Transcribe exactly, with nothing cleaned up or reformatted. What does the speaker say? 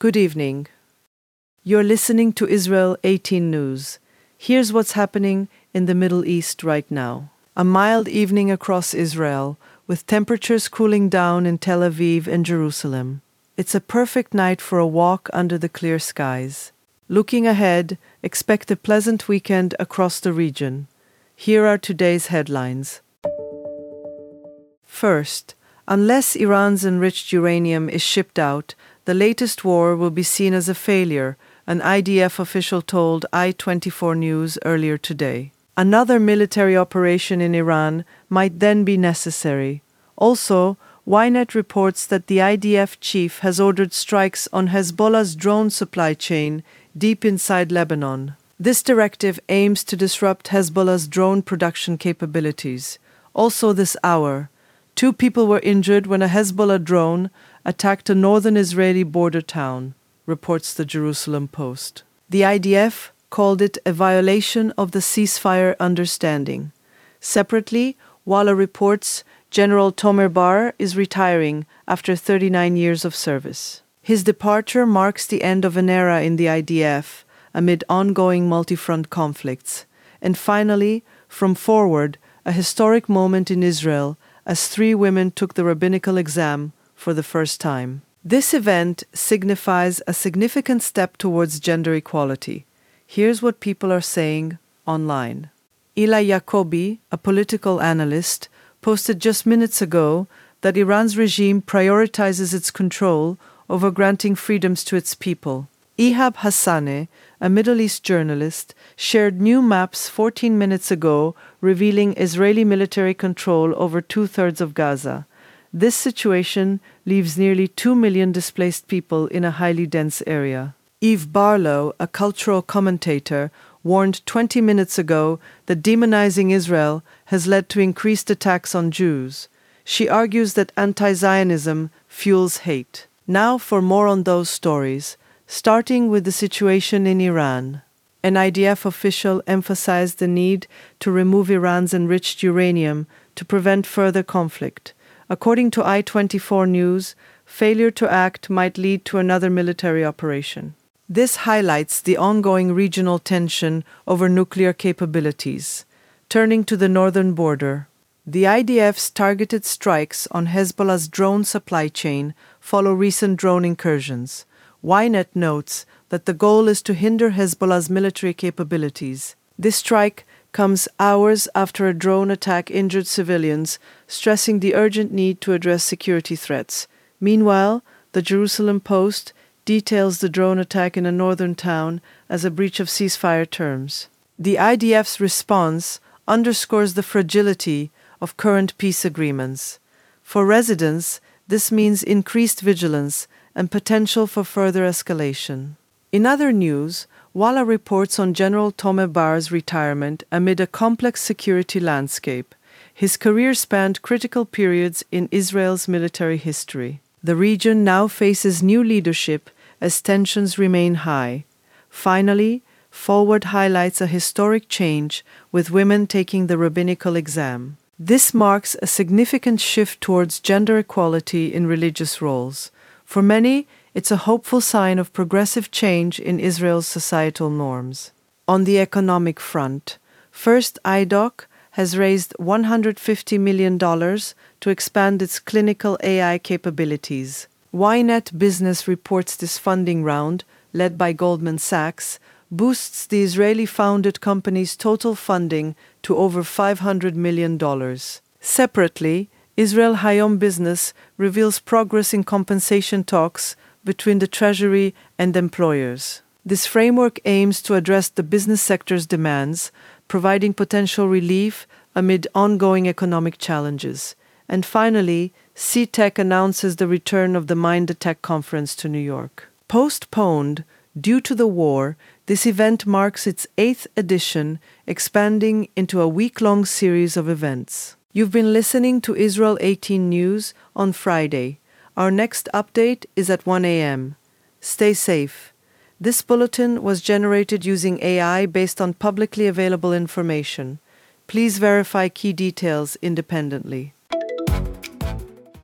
Good evening. You're listening to Israel eighteen News. Here's what's happening in the Middle East right now. A mild evening across Israel, with temperatures cooling down in Tel Aviv and Jerusalem. It's a perfect night for a walk under the clear skies. Looking ahead, expect a pleasant weekend across the region. Here are today's headlines. First, unless Iran's enriched uranium is shipped out, the latest war will be seen as a failure, an I D F official told I twenty-four News earlier today. Another military operation in Iran might then be necessary. Also, Ynet reports that the I D F chief has ordered strikes on Hezbollah's drone supply chain deep inside Lebanon. This directive aims to disrupt Hezbollah's drone production capabilities. Also this hour, two people were injured when a Hezbollah drone attacked a northern Israeli border town, reports the Jerusalem Post. The I D F called it a violation of the ceasefire understanding. Separately, Walla reports General Tomer Bar is retiring after thirty-nine years of service. His departure marks the end of an era in the I D F amid ongoing multi-front conflicts. And finally, from Forward, a historic moment in Israel as three women took the rabbinical exam for the first time. This event signifies a significant step towards gender equality. Here's what people are saying online. Eli Yacobi, a political analyst, posted just minutes ago that Iran's regime prioritizes its control over granting freedoms to its people. Ihab Hassaneh, a Middle East journalist, shared new maps fourteen minutes ago revealing Israeli military control over two-thirds of Gaza. This situation leaves nearly two million displaced people in a highly dense area. Eve Barlow, a cultural commentator, warned twenty minutes ago that demonizing Israel has led to increased attacks on Jews. She argues that anti-Zionism fuels hate. Now for more on those stories, starting with the situation in Iran. An I D F official emphasized the need to remove Iran's enriched uranium to prevent further conflict. According to I twenty-four News, failure to act might lead to another military operation. This highlights the ongoing regional tension over nuclear capabilities. Turning to the northern border, the I D F's targeted strikes on Hezbollah's drone supply chain follow recent drone incursions. Ynet notes that the goal is to hinder Hezbollah's military capabilities. This strike comes hours after a drone attack injured civilians, stressing the urgent need to address security threats. Meanwhile, the Jerusalem Post details the drone attack in a northern town as a breach of ceasefire terms. The I D F's response underscores the fragility of current peace agreements. For residents, this means increased vigilance and potential for further escalation. In other news, Walla reports on General Tomer Bar's retirement amid a complex security landscape. His career spanned critical periods in Israel's military history. The region now faces new leadership as tensions remain high. Finally, Forward highlights a historic change with women taking the rabbinical exam. This marks a significant shift towards gender equality in religious roles. For many, it's a hopeful sign of progressive change in Israel's societal norms. On the economic front, First I D O C has raised one hundred fifty million dollars to expand its clinical A I capabilities. Ynet Business reports this funding round, led by Goldman Sachs, boosts the Israeli-founded company's total funding to over five hundred million dollars. Separately, Israel Hayom Business reveals progress in compensation talks between the Treasury and employers. This framework aims to address the business sector's demands, providing potential relief amid ongoing economic challenges. And finally, C-Tech announces the return of the Mind the Tech conference to New York. Postponed due to the war, this event marks its eighth edition, expanding into a week-long series of events. You've been listening to Israel eighteen News on Friday. Our next update is at one a.m. Stay safe. This bulletin was generated using A I based on publicly available information. Please verify key details independently.